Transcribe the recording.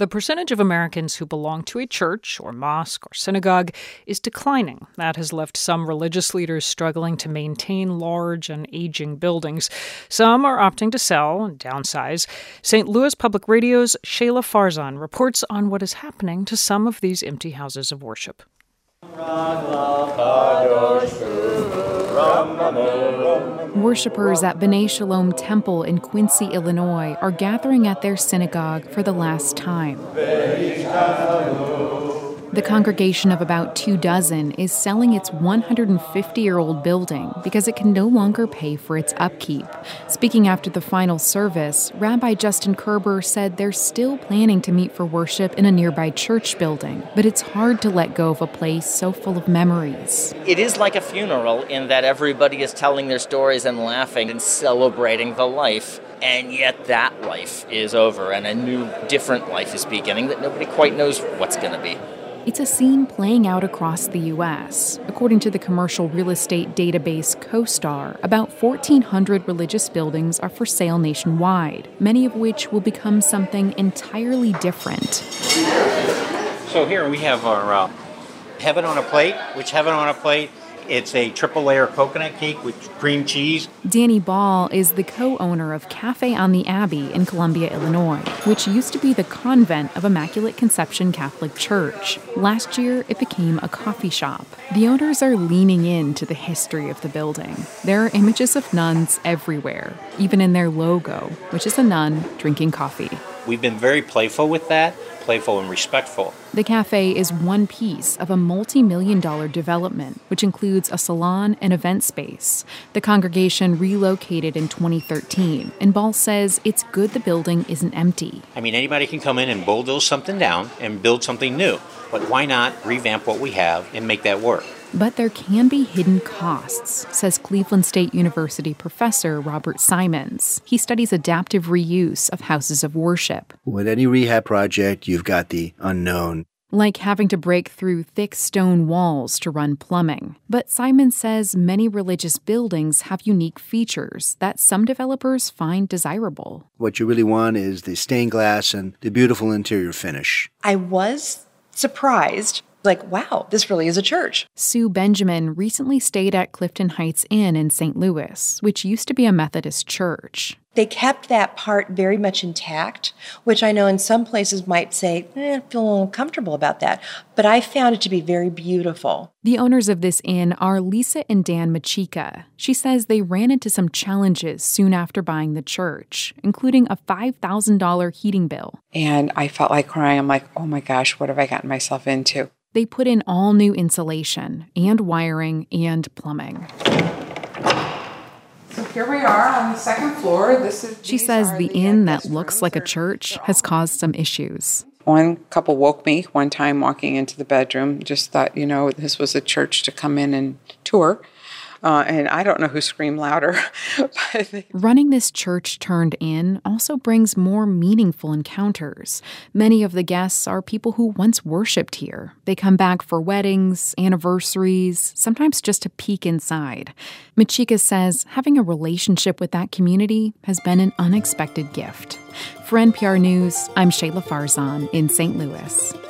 The percentage of Americans who belong to a church or mosque or synagogue is declining. That has left some religious leaders struggling to maintain large and aging buildings. Some are opting to sell and downsize. St. Louis Public Radio's Shayla Farzan reports on what is happening to some of these empty houses of worship. Worshippers at B'nai Shalom Temple in Quincy, Illinois, are gathering at their synagogue for the last time. The congregation of about 24 is selling its 150-year-old building because it can no longer pay for its upkeep. Speaking after the final service, Rabbi Justin Kerber said they're still planning to meet for worship in a nearby church building, but it's hard to let go of a place so full of memories. It is like a funeral in that everybody is telling their stories and laughing and celebrating the life. And yet that life is over and a new, different life is beginning that nobody quite knows what's going to be. It's a scene playing out across the U.S. According to the commercial real estate database CoStar, about 1,400 religious buildings are for sale nationwide, many of which will become something entirely different. So here we have our Heaven on a Plate, it's a triple layer coconut cake with cream cheese. Danny Ball is the co-owner of Cafe on the Abbey in Columbia, Illinois, which used to be the convent of Immaculate Conception Catholic Church. Last year, it became a coffee shop. The owners are leaning into the history of the building. There are images of nuns everywhere, even in their logo, which is a nun drinking coffee. We've been very playful with that, playful and respectful. The cafe is one piece of a multi-million-dollar development, which includes a salon and event space. The congregation relocated in 2013, and Ball says it's good the building isn't empty. I mean, anybody can come in and bulldoze something down and build something new, but why not revamp what we have and make that work? But there can be hidden costs, says Cleveland State University professor Robert Simons. He studies adaptive reuse of houses of worship. With any rehab project, you've got the unknown. Like having to break through thick stone walls to run plumbing. But Simons says many religious buildings have unique features that some developers find desirable. What you really want is the stained glass and the beautiful interior finish. I was surprised. Like, wow, this really is a church. Sue Benjamin recently stayed at Clifton Heights Inn in St. Louis, which used to be a Methodist church. They kept that part very much intact, which I know in some places might say, I feel a little uncomfortable about that. But I found it to be very beautiful. The owners of this inn are Lisa and Dan Machika. She says they ran into some challenges soon after buying the church, including a $5,000 heating bill. And I felt like crying. I'm like, oh my gosh, what have I gotten myself into? They put in all new insulation and wiring and plumbing. So here we are on the second floor. She says the inn that looks like a church has caused some issues. One couple woke me one time walking into the bedroom, just thought, this was a church to come in and tour. And I don't know who screamed louder. Running this church-turned-inn also brings more meaningful encounters. Many of the guests are people who once worshipped here. They come back for weddings, anniversaries, sometimes just to peek inside. Machika says having a relationship with that community has been an unexpected gift. For NPR News, I'm Shayla Farzan in St. Louis.